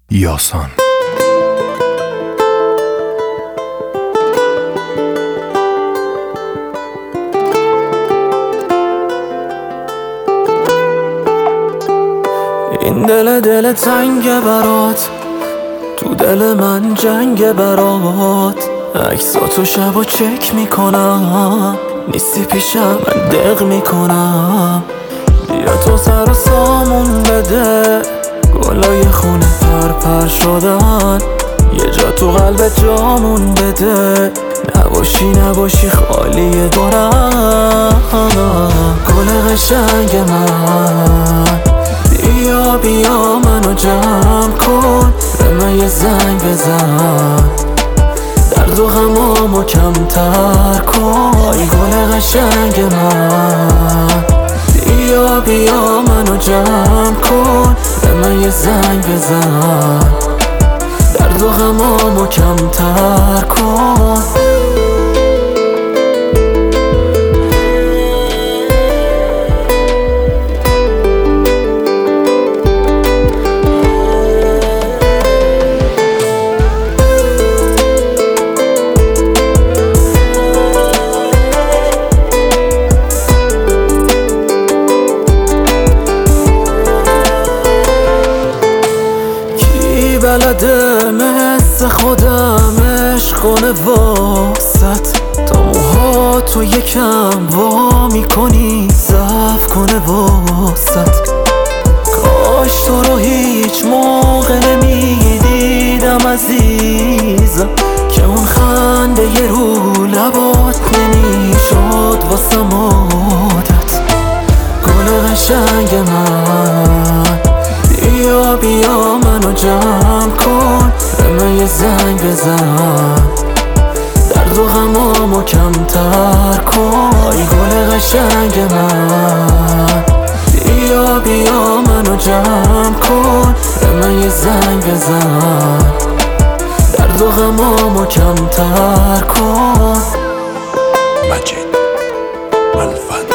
یاسان. این دل تنگ برات، تو دل من جنگ برات. عکساتو شب و چک میکنم، نیستی پیشم من دق میکنم. بیا تو سر و سامون بده، گلای خونه پر شدن. یه جا تو قلب جامون بده، نباشی خالی دورم. گل قشنگ من، بیا منو جمع کن، به من یه زنگ بزن، درد و غمامو کمتر کن. ای گل قشنگ من، بیا منو جمع کن، به من یه زنگ بزن، درد و غمامو کمتر کن. بلده مثل خودم عشق کنه واسط، تا موهاتو یکم وا میکنی ضعف کنه واسط. کاش تو رو هیچ موقع نمیدیدم عزیزم، که اون خنده یه رو لبات نمیشد واسم عادت. گل قشنگ من، بیا منو جمع کن، به من یه زنگ بزن، درد و غمامو کمتر کن. ای گل قشنگ من، بیا منو جمع کن، به من یه زنگ بزن، درد و غمامو کمتر کن. مجید منفعل.